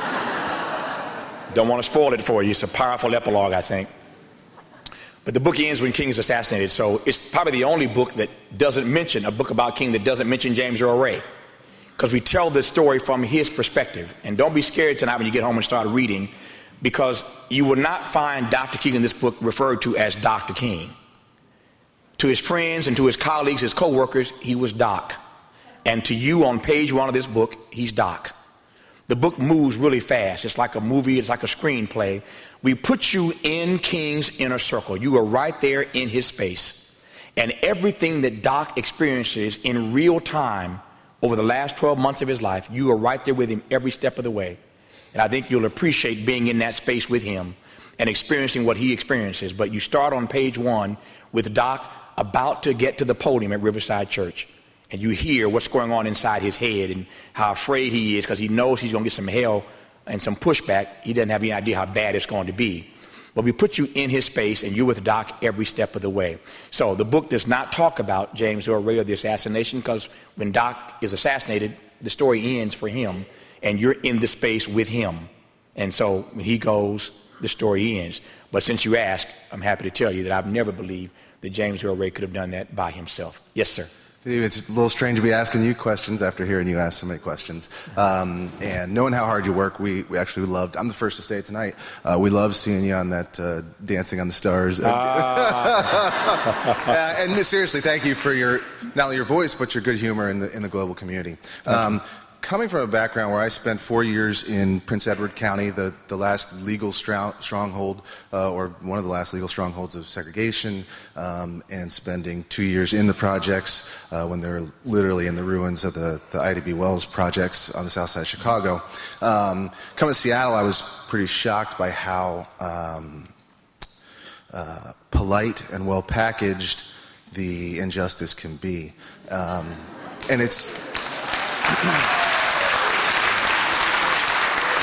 Don't want to spoil it for you. It's a powerful epilogue, I think. But the book ends when King is assassinated, so it's probably the only book that doesn't mention, a book about King that doesn't mention James Earl Ray, because we tell the story from his perspective. And don't be scared tonight when you get home and start reading, because you will not find Dr. King in this book referred to as Dr. King. To his friends and to his colleagues, his co-workers, he was Doc. And to you on page 1 of this book, he's Doc. The book moves really fast. It's like a movie. It's like a screenplay. We put you in King's inner circle. You are right there in his space. And everything that Doc experiences in real time over the last 12 months of his life, you are right there with him every step of the way. And I think you'll appreciate being in that space with him and experiencing what he experiences. But you start on page 1 with Doc about to get to the podium at Riverside Church. And you hear what's going on inside his head and how afraid he is, because he knows he's going to get some hell and some pushback. He doesn't have any idea how bad it's going to be. But we put you in his space, and you're with Doc every step of the way. So the book does not talk about James Earl Ray or the assassination, because when Doc is assassinated, the story ends for him, and you're in the space with him. And so when he goes, the story ends. But since you asked, I'm happy to tell you that I've never believed that James Earl Ray could have done that by himself. Yes, sir. It's a little strange to be asking you questions after hearing you ask so many questions. And knowing how hard you work, we actually loved, I'm the first to say it tonight, we love seeing you on that Dancing on the Stars. And seriously, thank you for your, not only your voice, but your good humor in the global community. Coming from a background where I spent 4 years in Prince Edward County, the last legal stronghold, or one of the last legal strongholds of segregation, and spending 2 years in the projects when they were literally in the ruins of the Ida B. Wells projects on the south side of Chicago. Coming to Seattle, I was pretty shocked by how polite and well packaged the injustice can be. And it's...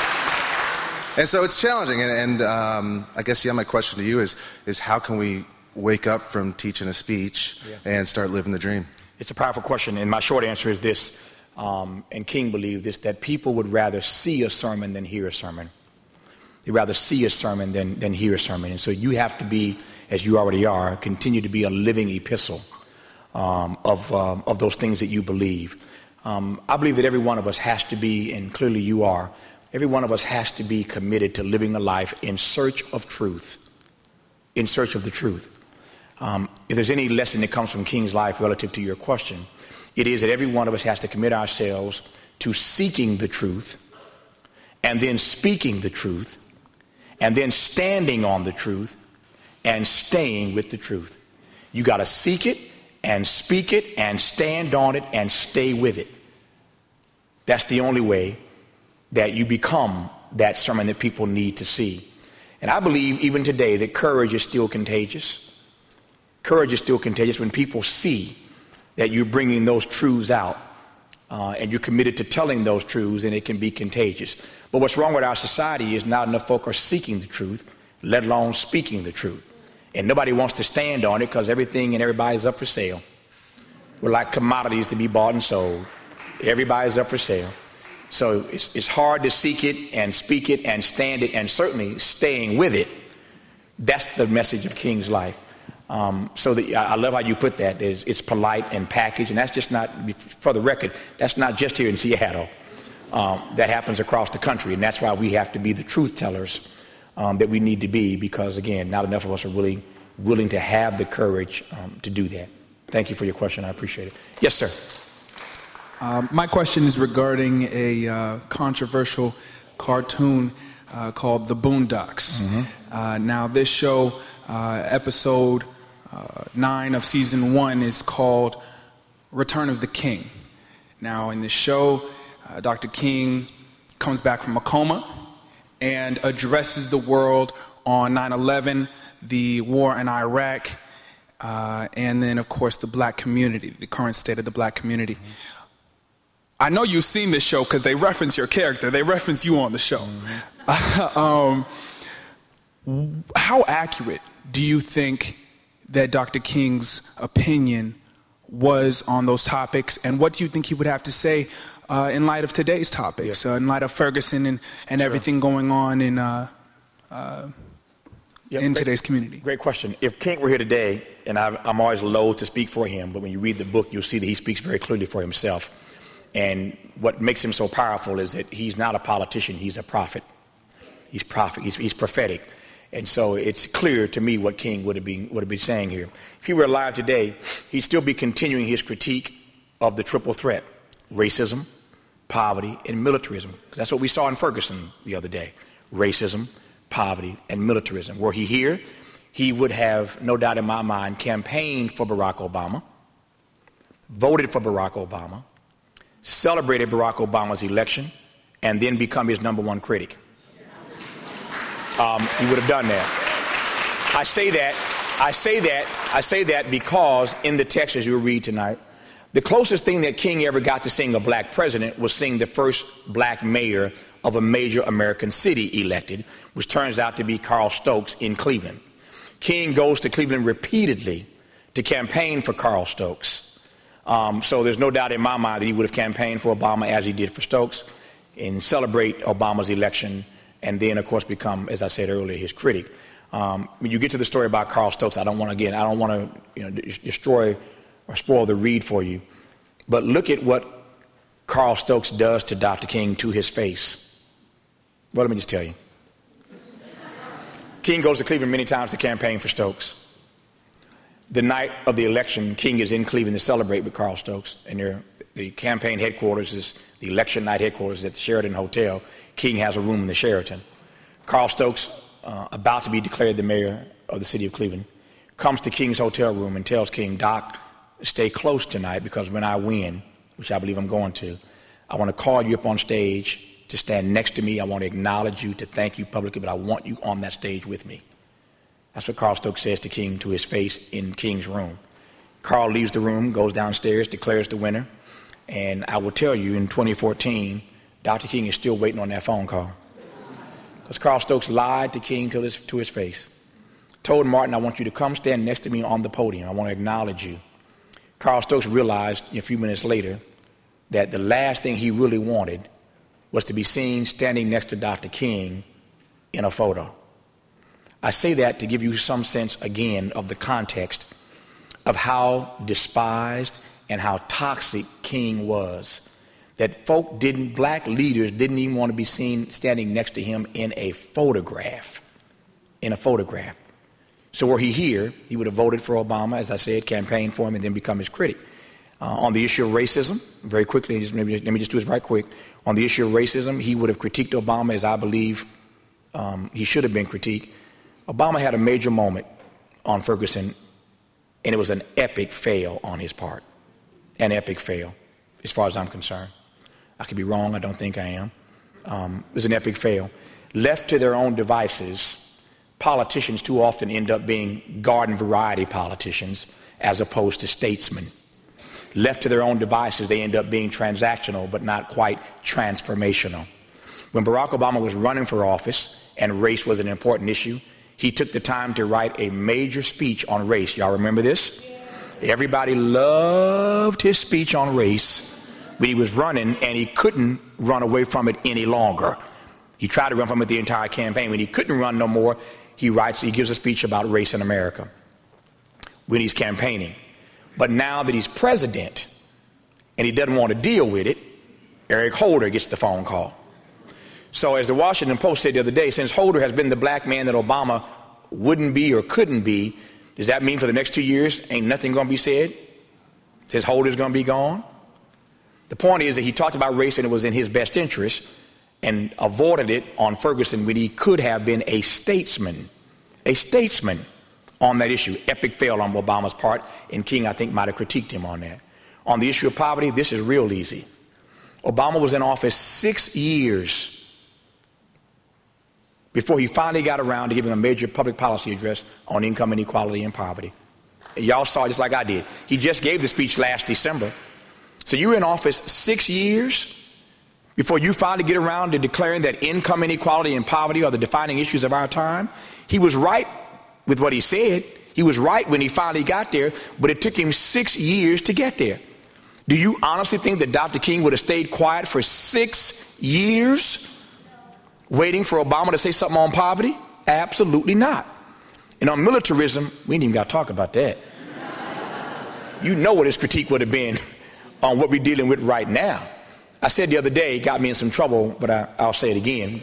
And so it's challenging, and I guess my question to you is how can we wake up from teaching a speech and start living the dream? It's a powerful question, and my short answer is this, and King believed this, that people would rather see a sermon than hear a sermon. They'd rather see a sermon than hear a sermon. And so you have to be, as you already are, continue to be a living epistle of those things that you believe. I believe that every one of us has to be, and clearly you are, every one of us has to be committed to living a life in search of truth, in search of the truth. If there's any lesson that comes from King's life relative to your question, it is that every one of us has to commit ourselves to seeking the truth, and then speaking the truth, and then standing on the truth, and staying with the truth. You got to seek it, and speak it, and stand on it, and stay with it. That's the only way that you become that sermon that people need to see. And I believe even today that courage is still contagious. Courage is still contagious when people see that you're bringing those truths out, and you're committed to telling those truths, and it can be contagious. But what's wrong with our society is not enough folk are seeking the truth, let alone speaking the truth. And nobody wants to stand on it because everything and everybody's up for sale. We're like commodities to be bought and sold. Everybody's up for sale. So it's hard to seek it and speak it and stand it, and certainly staying with it. That's the message of King's life. I love how you put that. It's polite and packaged, and that's just not, for the record, that's not just here in Seattle. That happens across the country, and that's why we have to be the truth tellers that we need to be, because, again, not enough of us are willing to have the courage to do that. Thank you for your question. I appreciate it. Yes, sir. My question is regarding a controversial cartoon called The Boondocks. Mm-hmm. Now, this show, episode 9 of season 1, is called Return of the King. Now, in the show, Dr. King comes back from a coma and addresses the world on 9/11, the war in Iraq, and then, of course, the black community, the current state of the black community. Mm-hmm. I know you've seen this show because they reference your character. They reference you on the show. Mm-hmm. How accurate do you think that Dr. King's opinion was on those topics, and what do you think he would have to say in light of today's topics, in light of Ferguson and sure. everything going on in today's community? Great question. If King were here today, and I'm always loath to speak for him, but when you read the book, you'll see that he speaks very clearly for himself. And what makes him so powerful is that he's not a politician, he's a prophet. He's prophetic. And so it's clear to me what King would have been saying here. If he were alive today, he'd still be continuing his critique of the triple threat: racism, poverty, and militarism. That's what we saw in Ferguson the other day: racism, poverty, and militarism. Were he here, he would have, no doubt in my mind, campaigned for Barack Obama, voted for Barack Obama, celebrated Barack Obama's election, and then become his number one critic. He would have done that. I say that because in the text, as you'll read tonight, the closest thing that King ever got to seeing a black president was seeing the first black mayor of a major American city elected, which turns out to be Carl Stokes in Cleveland. King goes to Cleveland repeatedly to campaign for Carl Stokes. So there's no doubt in my mind that he would have campaigned for Obama as he did for Stokes and celebrate Obama's election, and then, of course, become, as I said earlier, his critic. When you get to the story about Carl Stokes, I don't want to destroy or spoil the read for you, but look at what Carl Stokes does to Dr. King to his face. Well, let me just tell you. King goes to Cleveland many times to campaign for Stokes. The night of the election, King is in Cleveland to celebrate with Carl Stokes, and the campaign headquarters is the election night headquarters at the Sheraton Hotel. King has a room in the Sheraton. Carl Stokes, about to be declared the mayor of the city of Cleveland, comes to King's hotel room and tells King, "Doc, stay close tonight, because when I win, which I believe I'm going to, I want to call you up on stage to stand next to me. I want to acknowledge you, to thank you publicly, but I want you on that stage with me." That's what Carl Stokes says to King to his face in King's room. Carl leaves the room, goes downstairs, declares the winner, and I will tell you, in 2014, Dr. King is still waiting on that phone call. Because Carl Stokes lied to King to his face, told Martin, I want you to come stand next to me on the podium. I want to acknowledge you. Carl Stokes realized a few minutes later that the last thing he really wanted was to be seen standing next to Dr. King in a photo. I say that to give you some sense, again, of the context of how despised and how toxic King was. That black leaders didn't even want to be seen standing next to him in a photograph. So were he here, he would have voted for Obama, as I said, campaigned for him, and then become his critic. On the issue of racism, very quickly, let me just do this right quick. On the issue of racism, he would have critiqued Obama as I believe he should have been critiqued. Obama had a major moment on Ferguson, and it was an epic fail on his part. An epic fail, as far as I'm concerned. I could be wrong. I don't think I am. It was an epic fail. Left to their own devices, politicians too often end up being garden variety politicians as opposed to statesmen. Left to their own devices, they end up being transactional but not quite transformational. When Barack Obama was running for office and race was an important issue, he took the time to write a major speech on race. Y'all remember this? Everybody loved his speech on race when he was running, and he couldn't run away from it any longer. He tried to run from it the entire campaign. When he couldn't run no more, he gives a speech about race in America when he's campaigning. But now that he's president and he doesn't want to deal with it, Eric Holder gets the phone call. So as the Washington Post said the other day, since Holder has been the black man that Obama wouldn't be or couldn't be, does that mean for the next 2 years ain't nothing going to be said? Says Holder's going to be gone? The point is that he talked about race and it was in his best interest and avoided it on Ferguson when he could have been a statesman on that issue. Epic fail on Obama's part, and King, I think, might have critiqued him on that. On the issue of poverty, this is real easy. Obama was in office 6 years before he finally got around to giving a major public policy address on income inequality and poverty. And y'all saw it just like I did. He just gave the speech last December. So you were in office 6 years before you finally get around to declaring that income inequality and poverty are the defining issues of our time. He was right with what he said. He was right when he finally got there, but it took him 6 years to get there. Do you honestly think that Dr. King would have stayed quiet for 6 years waiting for Obama to say something on poverty? Absolutely not. And on militarism, we ain't even got to talk about that. You know what his critique would have been on what we're dealing with right now. I said the other day, it got me in some trouble, but I'll say it again.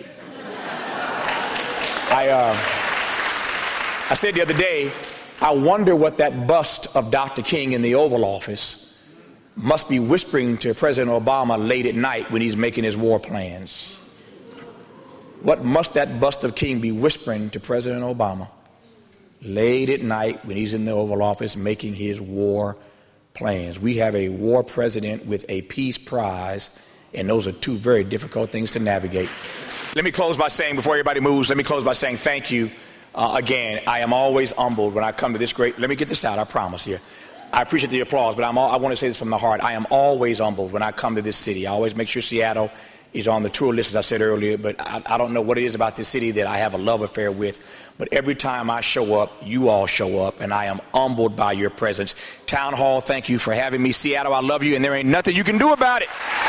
I said the other day, I wonder what that bust of Dr. King in the Oval Office must be whispering to President Obama late at night when he's making his war plans. What must that bust of King be whispering to President Obama late at night when he's in the Oval Office making his war plans? We have a war president with a peace prize, and those are two very difficult things to navigate. Let me close by saying, before everybody moves, thank you again. I am always humbled when I come to this great, let me get this out, I promise here. I appreciate the applause, but I want to say this from the heart. I am always humbled when I come to this city. I always make sure Seattle is on the tour list, as I said earlier, but I don't know what it is about this city that I have a love affair with. But every time I show up, you all show up, and I am humbled by your presence. Town Hall, thank you for having me. Seattle, I love you, and there ain't nothing you can do about it.